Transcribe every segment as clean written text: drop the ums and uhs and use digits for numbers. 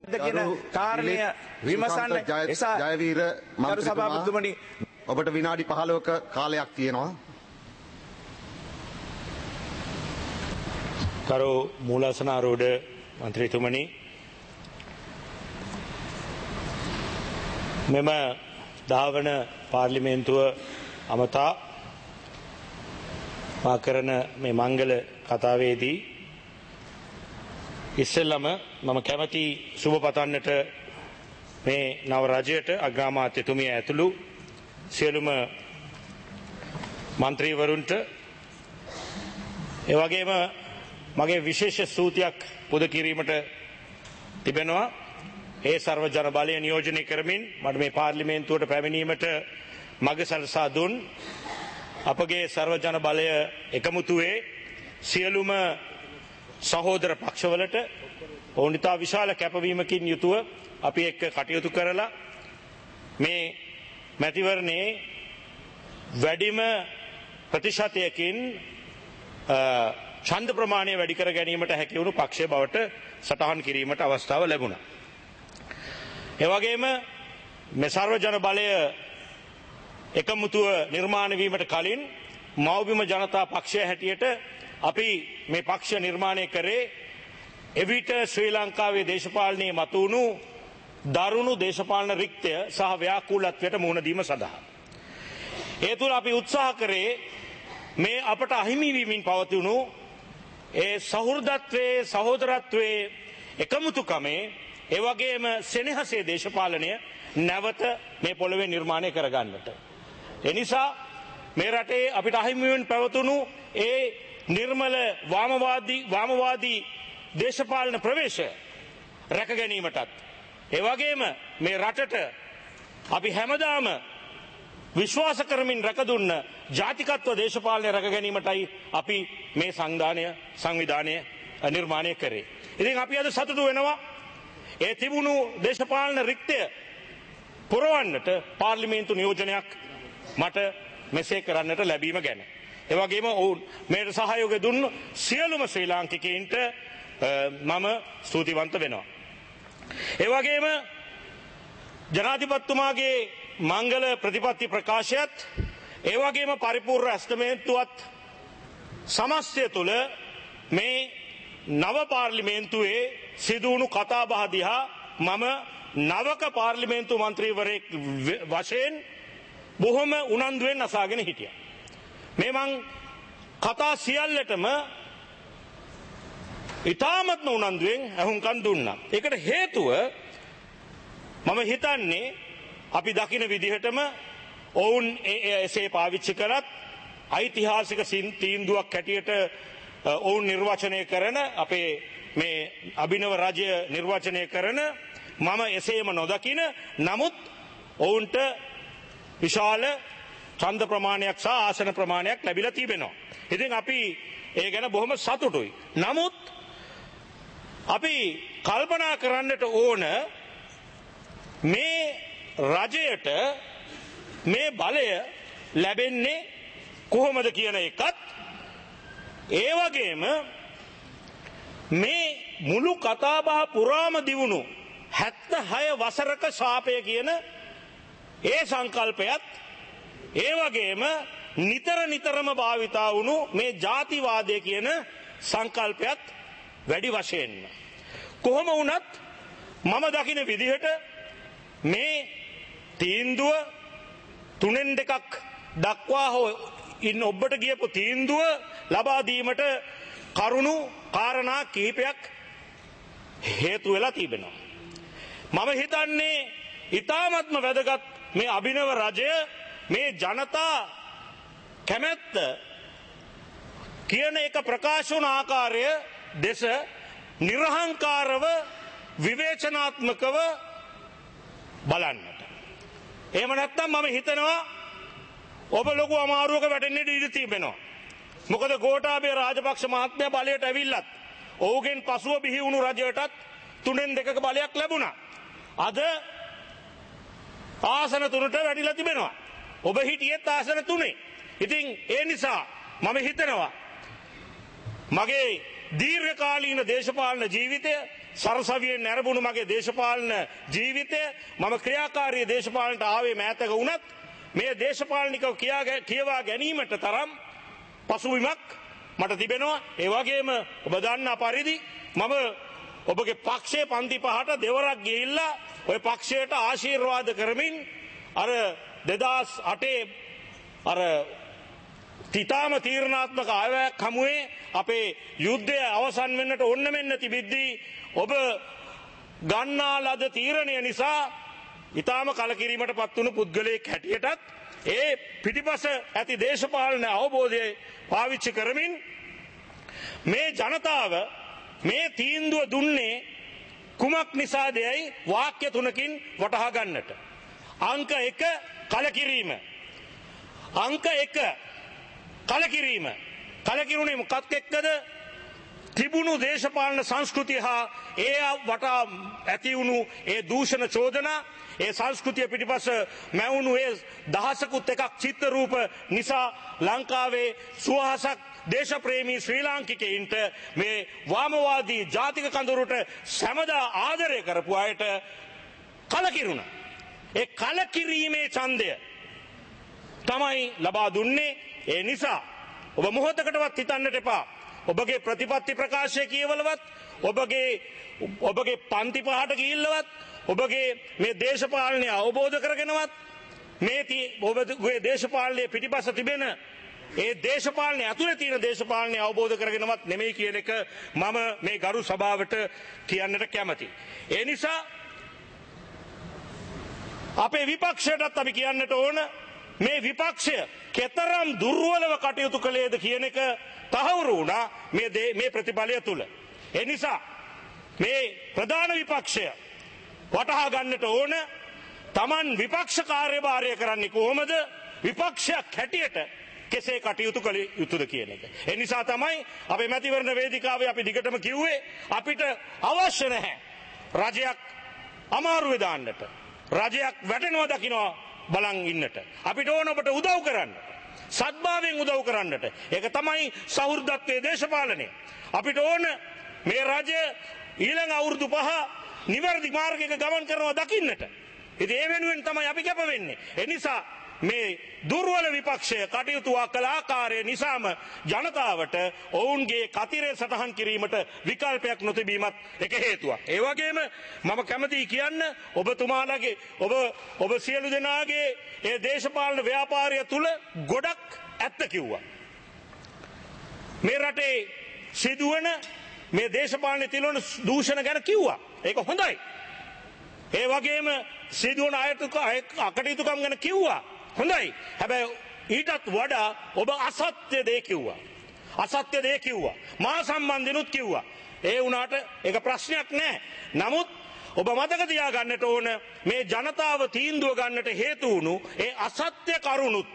කියන කාරණය විමසන්න එසා ජයවීර ගරු සභාපතිතුමනි ඔබට විනාඩි 15ක කාලයක් තියෙනවා. කරු මූලාසනාරූඪ මන්ත්‍රීතුමනි මෙම ධාවන පාර්ලිමේන්තුව අමතා මා කරන මේ මංගල කතාවේදී ඉස්සෙල්ලම මම කැමැති සුබ පතන්නට මේ නව රජයට අග්‍රාමාත්‍යතුමිය ඇතුළු සියලුම මන්ත්‍රීවරුන්ට ඒ වගේම මගේ විශේෂ ස්තුතියක් පුද කිරීමට තිබෙනවා. ඒ සර්ව ජන බලය නියෝජනය කරමින් මට මේ පාර්ලිමේන්තුවට පැමිණීමට මඟ සලසා දුන් අපගේ සර්ව ජන බලය එකමුතුවේ සියලුම සහෝදර පක්ෂවලට ඔවුන් ඉතා විශාල කැපවීමකින් යුතුව අපි එක්ක කටයුතු කරලා මේ මැතිවරණයේ වැඩිම ප්‍රතිශතයකින් ඡන්ද ප්‍රමාණය වැඩි කර ගැනීමට හැකි වුණු පක්ෂය බවට සටහන් කිරීමට අවස්ථාව ලැබුණා. ඒ වගේම මේ සර්ව ජන බලය එකමුතුව නිර්මාණය වීමට කලින් මව්බිම ජනතා පක්ෂය හැටියට අපි මේ පක්ෂ නිර්මාණය කරේ එවිට ශ්‍රී ලංකාවේ දේශපාලනයේ මතුවුණු දරුණු දේශපාලන රික්තය සහ ව්‍යාකූලත්වයට මුහුණ දීම සඳහා. ඒ තුළ අපි උත්සාහ කරේ මේ අපට අහිමි වීමින් පවතිනු ඒ සහෘදත්වයේ සහෝදරත්වයේ එකමුතුකමේ ඒ වගේම සෙනෙහසේ දේශපාලනය නැවත මේ පොළවේ නිර්මාණය කරගන්නට. ඒ නිසා මේ රටේ අපිට අහිමි වීමෙන් පැවතුණු ඒ නිර්මල වාමවාදී දේශපාලන ප්‍රවේශය රැක ගැනීමටත් ඒ වගේම මේ රටට අපි හැමදාම විශ්වාස කරමින් රැකදුන්න ජාතිකත්ව දේශපාලනය රැක ගැනීමටයි අපි මේ සංවිධානය නිර්මාණය කරේ. ඉතින් අපි අද සතුටු වෙනවා ඒ තිබුණු දේශපාලන රික්තය පුරවන්නට පාර්ලිමේන්තු නියෝජනයක් මට මෙසේ කරන්නට ලැබීම ගැන. ඒ වගේම ඔවුන් මේට සහයෝගය දුන්නු සියලුම ශ්‍රී ලාංකිකයින්ට මම ස්තුතිවන්ත වෙනවා. ඒ වගේම ජනාධිපතිතුමාගේ මංගල ප්‍රතිපත්ති ප්‍රකාශයත් ඒ වගේම පරිපූර්ණ ඇස්තමේන්තුවත් සමස්තය තුළ මේ නව පාර්ලිමේන්තුවේ සිදුවුණු කතාබහ දිහා මම නවක පාර්ලිමේන්තු මන්ත්‍රීවරයෙක් වශයෙන් බොහොම උනන්දුවෙන් අසාගෙන හිටියා. මේ මං කතා සියල්ලටම ඉතාමත්ම උනන්දුවෙන් ඇහුම්කන් දුන්නා. ඒකට හේතුව මම හිතන්නේ අපි දකින විදිහටම ඔවුන් එසේ පාවිච්චි කරත් ඓතිහාසික තීන්දුවක් හැටියට ඔවුන් නිර්වචනය කරන අපේ මේ අභිනව රජය නිර්වචනය කරන මම එසේම නොදකින නමුත් ඔවුන්ට විශාල ඡන්ද ප්‍රමාණයක් සහ ආසන ප්‍රමාණයක් ලැබිලා තිබෙනවා. ඉතින් අපි ඒ ගැන බොහොම සතුටුයි. නමුත් අපි කල්පනා කරන්නට ඕන මේ රජයට මේ බලය ලැබෙන්නේ කොහොමද කියන එකත් ඒ වගේම මේ මුළු කතාබහ පුරාම දිවුණු 76 වසරක ශාපය කියන ඒ සංකල්පයත් ඒ වගේම නිතරම භාවිතා වුණු මේ ජාතිවාදය කියන සංකල්පයත් වැඩි වශයෙන්ම කොහොම වුණත් මම දකින විදිහට මේ තීන්දුව 3-2ක් දක්වා හෝ ඉන්න ඔබට ගියපු තීන්දුව ලබා දීමට කරුණු කාරණා කිහිපයක් හේතු වෙලා තිබෙනවා. මම හිතන්නේ ඉතාමත්ම වැදගත් මේ අභිනව රජය මේ ජනතා කැමැත්ත කියන එක ප්‍රකාශ වුණ ආකාරය දෙස නිර්හංකාරව විවේචනාත්මකව බලන්නට. එහෙම නැත්නම් මම හිතනවා ඔබ ලොකු අමාරුවක වැටෙන්න ඉඩ තිබෙනවා. මොකද ගෝඨාභය රාජපක්ෂ මහත්මයා බලයට ඇවිල්ලත් ඔහුගෙන් පසුව බිහි වුණු රජයටත් 3-2ක බලයක් ලැබුණා. අද ආසන 3ට වැඩිලා තිබෙනවා. ඔබ හිටියෙත් ආසන 3. ඉතින් ඒ නිසා මම හිතනවා මගේ දීර්ඝකාලීන දේශපාලන ජීවිතය සරසවියෙන් නැරඹුණු මගේ දේශපාලන ජීවිතය මම ක්‍රියාකාරී දේශපාලනට ආවේ මෑතක වුණත් මේ දේශපාලනිකව කියවා ගැනීමට තරම් පසුබිමක් මට තිබෙනවා. ඒ වගේම ඔබ දන්නා පරිදි මම ඔබගේ පක්ෂයේ පන්ති පහට දෙවරක් ගිහිල්ලා ඔය පක්ෂයට ආශිර්වාද කරමින් අර 2008 අර තිතාම තීරණාත්මක ආයවැයක් හමුවේ අපේ යුද්ධය අවසන් වෙන්නට ඕන්න මෙන්න තිබිද්දී ඔබ ගන්නා ලද තීරණය නිසා ඊටාම කලකිරීමට පත් වුණු පුද්ගලයෙක් හැටියටත් ඒ පිටිපස ඇති දේශපාලන අවබෝධය පාවිච්චි කරමින් මේ ජනතාව මේ තීන්දුව දුන්නේ කුමක් නිසාදයි වාක්‍ය තුනකින් වටහා ගන්නට. අංක 1 කලකිරීම. අංක 1 කලකිරීම. කලකිරුණේ මොකක් එක්කද? තිබුණු දේශපාලන සංස්කෘතිය හා ඒ වටා ඇති වුණු ඒ දූෂණ චෝදනා ඒ සංස්කෘතිය පිටිපස මැවුණු ඒ දහසකුත් එකක් චිත්‍ර රූප නිසා ලංකාවේ සුවහසක් දේශප්‍රේමී ශ්‍රී ලාංකිකයින්ට මේ වාමවාදී ජාතික කඳවුරට සැමදා ආදරය කරපු අයට කලකිරුණා. ඒ කලකිරීමේ ඡන්දය තමයි ලබා දුන්නේ. ඒ නිසා ඔබ මොහොතකටවත් හිතන්නට එපා ඔබගේ ප්‍රතිපත්ති ප්‍රකාශය කියවලවත් ඔබගේ පන්ති පහට ගිහිල්ලවත් ඔබගේ මේ දේශපාලනය අවබෝධ කරගෙනවත් මේ ඔබගේ දේශපාලනයේ පිටිපස්ස තිබෙන ඒ දේශපාලනය ඇතුලේ තියෙන දේශපාලනය අවබෝධ කරගෙනවත් නෙමෙයි කියන එක මම මේ ගරු සභාවට කියන්නට කැමතියි. ඒ නිසා අපේ විපක්ෂයටත් අපි කියන්නට ඕන මේ විපක්ෂය කෙතරම් දුර්වලව කටයුතු කළේද කියන එක තහවුරු වුණා මේ ප්‍රතිඵලය තුල. ඒ නිසා මේ ප්‍රධාන විපක්ෂය වටහා ගන්නට ඕන Taman විපක්ෂ කාර්යභාරය කරන්නේ කොහොමද? විපක්ෂයක් හැටියට කෙසේ කටයුතු කළ යුතුද කියන එක. ඒ නිසා තමයි අපේ මැතිවරණ වේදිකාවේ අපි දිගටම කිව්වේ අපිට අවශ්‍ය නැහැ රජයක් අමාරුවේ දාන්නට. රජයක් වැටෙනවා දකින්නවා බලන් ඉන්නට. අපිට ඕන ඔබට උදව් කරන්න. සත්භාවයෙන් උදව් කරන්නට. ඒක තමයි සහෘදත්වයේ දේශපාලනය. අපිට ඕන මේ රජය ඊළඟ අවුරුදු 5 නිවැරදි මාර්ගයක ගමන් කරනවා දකින්නට. ඉතින් ඒ වෙනුවෙන් තමයි අපි කැප වෙන්නේ. ඒ නිසා මේ දුර්වල විපක්ෂය කටයුතු කළ ආකාරය නිසාම ජනතාවට ඔවුන්ගේ කතිරේ සටහන් කිරීමට විකල්පයක් නොතිබීමත් එක හේතුවක්. ඒ වගේම මම කැමතියි කියන්න ඔබතුමාලගේ ඔබ සියලු දෙනාගේ ඒ දේශපාලන ව්‍යාපාරය තුල ගොඩක් ඇත්ත කිව්වා. මේ රටේ සිදුවන මේ දේශපාලන තිලවන දූෂණ ගැන කිව්වා. ඒක හොඳයි. ඒ වගේම සිදුවන අකටයුතුකම් ගැන කිව්වා. හොඳයි. හැබැයි ඊටත් වඩා ඔබ අසත්‍ය දේ කිව්වා. අසත්‍ය දේ කිව්වා. මා සම්බන්ධිනුත් කිව්වා. ඒ වුණාට ඒක ප්‍රශ්නයක් නෑ. නමුත් ඔබ මතක තියාගන්නට ඕන මේ ජනතාව තීන්දුව ගන්නට හේතු වුණු ඒ අසත්‍ය කරුණුත්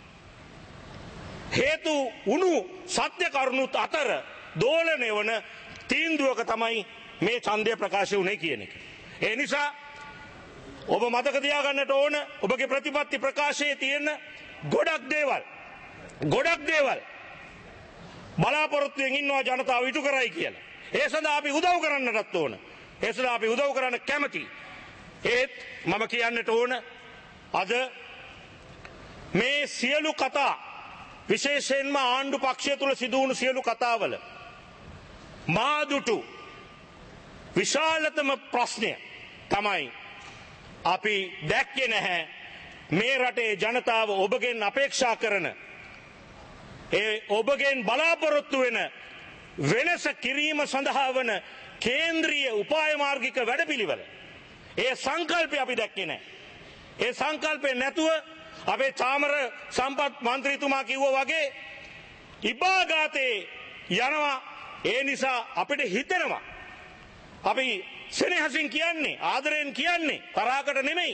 හේතු වුණු සත්‍ය කරුණුත් අතර දෝලණය වන තීන්දුවක තමයි මේ ඡන්දය ප්‍රකාශ වුණේ කියන එක. ඒ නිසා ඔබ මතක තියාගන්නට ඕන ඔබගේ ප්‍රතිපත්ති ප්‍රකාශයේ තියෙන ගොඩක් දේවල් බලාපොරොත්තුවෙන් ඉන්නවා ජනතාව ඉටු කරයි කියලා. ඒ සඳහා අපි උදව් කරන්නටත් ඕන. ඒ සඳහා අපි උදව් කරන්න කැමතියි. ඒත් මම කියන්නට ඕන අද මේ සියලු කතා විශේෂයෙන්ම ආණ්ඩු පක්ෂය තුල සිදු වුණු සියලු කතාවල මාදුටු විශාලතම ප්‍රශ්නය තමයි අපි දැක්කේ නැහැ මේ රටේ ජනතාව ඔබගෙන් අපේක්ෂා කරන ඒ ඔබගෙන් බලාපොරොත්තු වෙන වෙනස කිරීම සඳහා වන කේන්ද්‍රීය උපාය මාර්ගික වැඩපිළිවෙල. ඒ සංකල්පය අපි දැක්කේ නැහැ. ඒ සංකල්පේ නැතුව අපේ චාමර සම්පත් මන්ත්‍රීතුමා කිව්වා වගේ ඉබාගාතේ යනවා. ඒ නිසා අපිට හිතෙනවා අපි සෙනෙහසින් කියන්නේ ආදරයෙන් කියන්නේ තරහකට නෙමෙයි.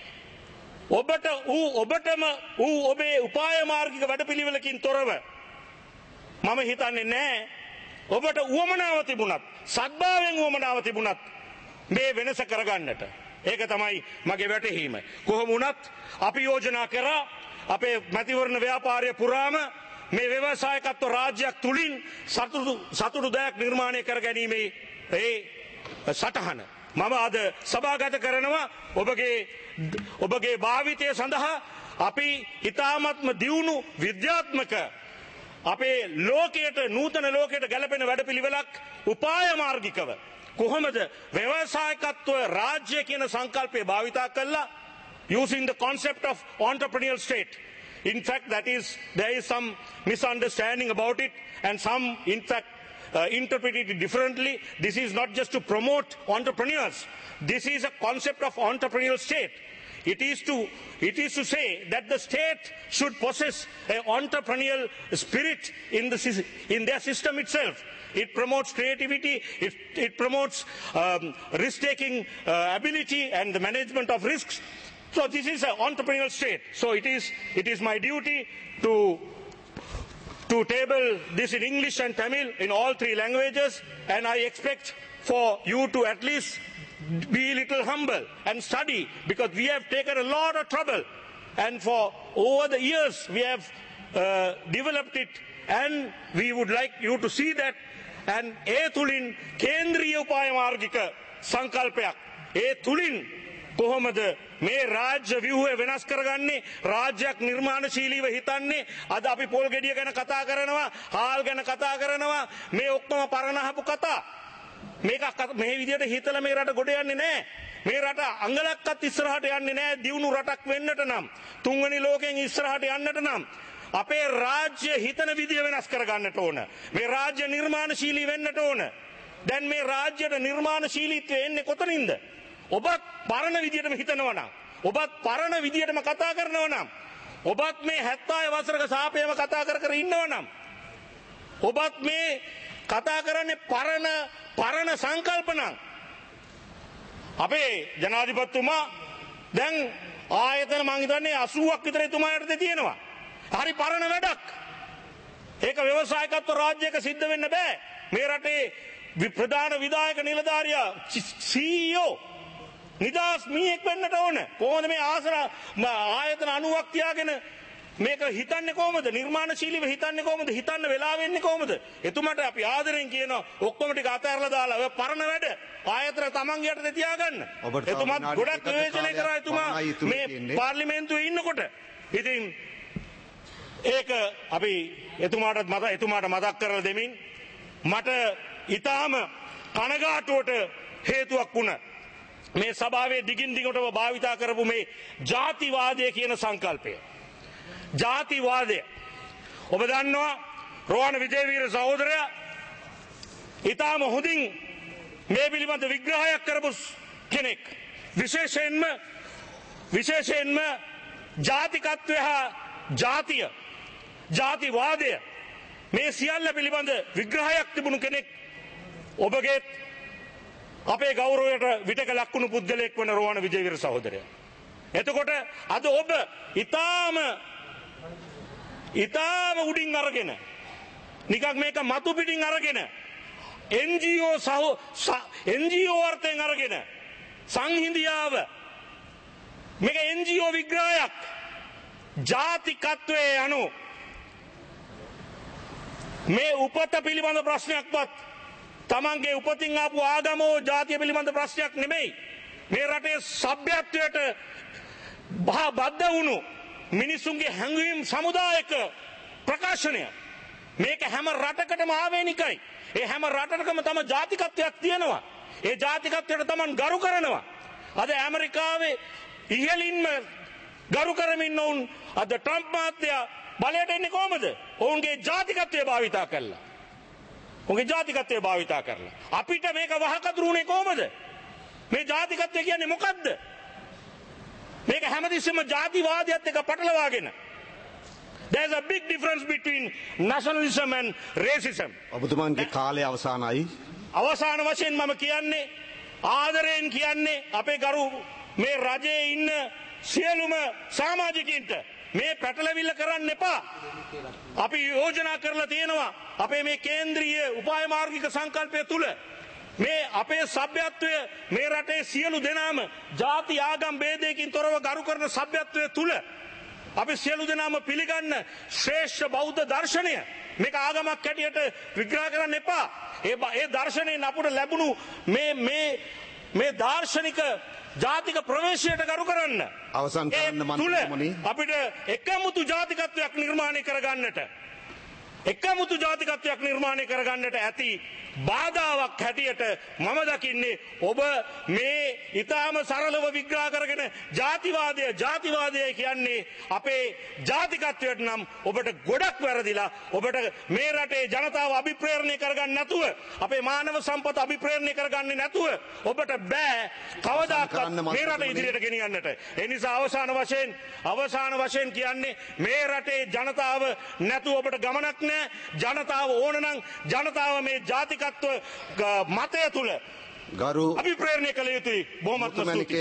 ඔබටම ඔබේ උපාය මාර්ගික වැඩපිළිවෙලකින් තොරව මම හිතන්නේ නැහැ ඔබට උවමනාව තිබුණත් සත්භාවයෙන් උවමනාව තිබුණත් මේ වෙනස කරගන්නට. ඒක තමයි මගේ වැටහීම. කොහොම වුණත් අපි යෝජනා කරා අපේ මැතිවරණ ව්‍යාපාරය පුරාම මේ ව්‍යවසායකත්ව රාජ්‍යයක් තුලින් සතුටුදායක නිර්මාණය කර ගැනීමේ ඒ සටහන මම අද සභාගත කරනවා ඔබගේ භාවිතය සඳහා අපි ඉතාමත්ම දියුණු විද්‍යාත්මක අපේ ලෝකයට නූතන ලෝකයට ගැලපෙන වැඩපිළිවෙලක් උපාය මාර්ගිකව කොහොමද ව්‍යවසායකත්වය රාජ්‍ය කියන සංකල්පය භාවිතා කළා using the concept of entrepreneurial state. In fact, there is some misunderstanding about it, and some, in fact, interpret it differently. This is not just to promote entrepreneurs. This is a concept of entrepreneurial state. It is to say that the state should possess an entrepreneurial spirit in their system itself. It promotes creativity, it promotes risk-taking ability and the management of risks. So this is an entrepreneurial state. So it is my duty to table this in English and Tamil in all three languages, and I expect for you to at least be a little humble and study, because we have taken a lot of trouble, and for over the years we have developed it, and we would like you to see that. And ඒ තුලින් කේන්ද්‍රීය උපාය මාර්ගික සංකල්පයක් ඒ තුලින් කොහොමද මේ රාජ්‍ය ව්‍යුහය වෙනස් කරගන්නේ රාජ්‍යයක් නිර්මාණශීලීව හිතන්නේ අද අපි පොල් ගෙඩිය ගැන කතා කරනවා හාල් ගැන කතා කරනවා මේ ඔක්කොම පරණහපු කතා මේක මේ විදිහට හිතලා මේ රට ගොඩ යන්නේ නැහැ මේ රට අංගලක්වත් ඉස්සරහට යන්නේ නැහැ දියුණු රටක් වෙන්නට නම් තුන්වෙනි ලෝකයෙන් ඉස්සරහට යන්නට නම් අපේ රාජ්‍ය හිතන විදිය වෙනස් කරගන්නට ඕන මේ රාජ්‍ය නිර්මාණශීලී වෙන්නට ඕන දැන් මේ රාජ්‍යයට නිර්මාණශීලීත්වය එන්නේ කොතනින්ද ඔබත් පරණ විදියටම හිතනවා නම් ඔබත් පරණ විදියටම කතා කරනවා නම් ඔබත් මේ 70 වසරක සාපේම කතා කර ඉන්නවා නම් ඔබත් මේ කතා කරන්නේ පරණ සංකල්ප නම් අපේ ජනාධිපතිතුමා දැන් ආයතන මං හිතන්නේ 80ක් විතර එතුමා යටතේ තියෙනවා හරි පරණ වැඩක් ඒක ව්‍යවසායකත්ව රාජ්‍යයක සිද්ධ වෙන්න බෑ මේ රටේ ප්‍රධාන විධායක නිලධාරියා CEO නිදාස් මීයක් වෙන්නට ඕන කොහොමද මේ ආයතන 90ක් තියාගෙන මේක හිතන්නේ කොහොමද නිර්මාණශීලීව හිතන්නේ කොහොමද හිතන්න වෙලා වෙන්නේ කොහොමද එතුමාට අපි ආදරෙන් කියනවා ඔක්කොම ටික අතහැරලා දාලා ඔය පරණ වැඩ ආයතන තමන්ගේ යටතේ තියාගන්න එතුමාත් ගොඩක් විවේචනය කරා එතුමා මේ පාර්ලිමේන්තුවේ ඉන්නකොට ඉතින් ඒක අපි එතුමාට මතක් කරලා දෙමින් මට ඊටාම කනගාටුවට හේතුවක් වුණා මේ සභාවේ දිගින් දිගටම භාවිතා කරපු මේ ජාතිවාදය කියන සංකල්පය ජාතිවාදය ඔබ දන්නවා රෝහණ විජේවීර සහෝදරයා ඊටාම හොඳින් මේ පිළිබඳ විග්‍රහයක් කරපු කෙනෙක් විශේෂයෙන්ම ජාතිකත්වය හා ජාතිය ජාතිවාදය මේ සියල්ල පිළිබඳ විග්‍රහයක් තිබුණු කෙනෙක් ඔබගේ අපේ ගෞරවයට විටක ලක්වුණු පුද්ගලයෙක් වන රෝහණ විජේවීර සහෝදරයා. එතකොට අද ඔබ ඊටාම උඩින් අරගෙන නිකන් මේක මතු පිටින් අරගෙන NGO අර්ථයෙන් අරගෙන සංහිඳියාව මේක NGO විග්‍රහයක් ජාතිකත්වයේ අනු මේ උපත පිළිබඳ ප්‍රශ්නයක්වත් තමන්ගේ උපතින් ආපු ආගමෝ ජාතිය පිළිබඳ ප්‍රශ්නයක් නෙමෙයි මේ රටේ සભ્યත්වයට බද්ධ වුණු මිනිසුන්ගේ හැඟීම් සමුදායක ප්‍රකාශනය මේක හැම රටකටම ආවේනිකයි ඒ හැම රටකටම තම ජාතිකත්වයක් තියෙනවා ඒ ජාතිකත්වයට තමන් ගරු කරනවා අද ඇමරිකාවේ ඉහළින්ම ගරු කරමින් වුන් අද ට්‍රම්ප් මහත්තයා බලයට එන්නේ කොහමද ඔවුන්ගේ ජාතිකත්වය භාවිතා කරලා අපිට මේක වහකදුරුනේ කොහමද මේ ජාතිකත්වය කියන්නේ මොකද්ද මේක හැමතිස්සෙම ජාතිවාදයත් එක්ක පටලවාගෙන there's a big difference between nationalism and racism ඔබතුමන්ගේ කාලය අවසానයි අවසාන වශයෙන් මම කියන්නේ ආදරයෙන් කියන්නේ අපේ ගරු මේ රජයේ ඉන්න සියලුම සමාජිකින්ට මේ පැටලවිල්ල කරන්න එපා අපි යෝජනා කරලා තියෙනවා අපේ මේ කේන්ද්‍රීය උපාය මාර්ගික සංකල්පය තුල මේ අපේ සભ્યත්වය මේ රටේ සියලු දෙනාම ಜಾති ආගම් ભેදයකින් තොරව ගරු කරන සભ્યත්වය තුල අපි සියලු දෙනාම පිළිගන්න ශ්‍රේෂ්ඨ බෞද්ධ දර්ශනය මේක ආගමක් හැටියට විග්‍රහ කරන්න එපා. ඒ දර්ශනයෙන් අපට ලැබුණු මේ දාර්ශනික ජාතික ප්‍රවේශයට කරු කරන්න. අවසන් කරන්න මන්ත්‍රීතුමනි. අපිට එකමුතු ජාතිකත්වයක් නිර්මාණය කරගන්නට එකමුතු ජාතිකත්වයක් නිර්මාණය කරගන්නට ඇති බාධාවක් හැටියට මම දකින්නේ ඔබ මේ ඊටාම සරලව විග්‍රහ කරගෙන ජාතිවාදය කියන්නේ අපේ ජාතිකත්වයට නම් ඔබට ගොඩක් වැරදිලා. ඔබට මේ රටේ ජනතාව අභිප්‍රේරණය කරගන්න නැතුව අපේ මානව සම්පත අභිප්‍රේරණය කරගන්නේ නැතුව ඔබට බෑ කවදාකවත් මේ රට ඉදිරියට ගෙනියන්නට. ඒ නිසා අවසාන වශයෙන් කියන්නේ මේ රටේ ජනතාව නැතුව ඔබට ගමනක් නැහැ. ජනතාව ඕන නම් ජනතාව මේ ජාතිකත්ව මතය තුල ගරු අභිප්‍රේරණය කළ යුතුයි. බොහොමත්ම ස්තුතියි.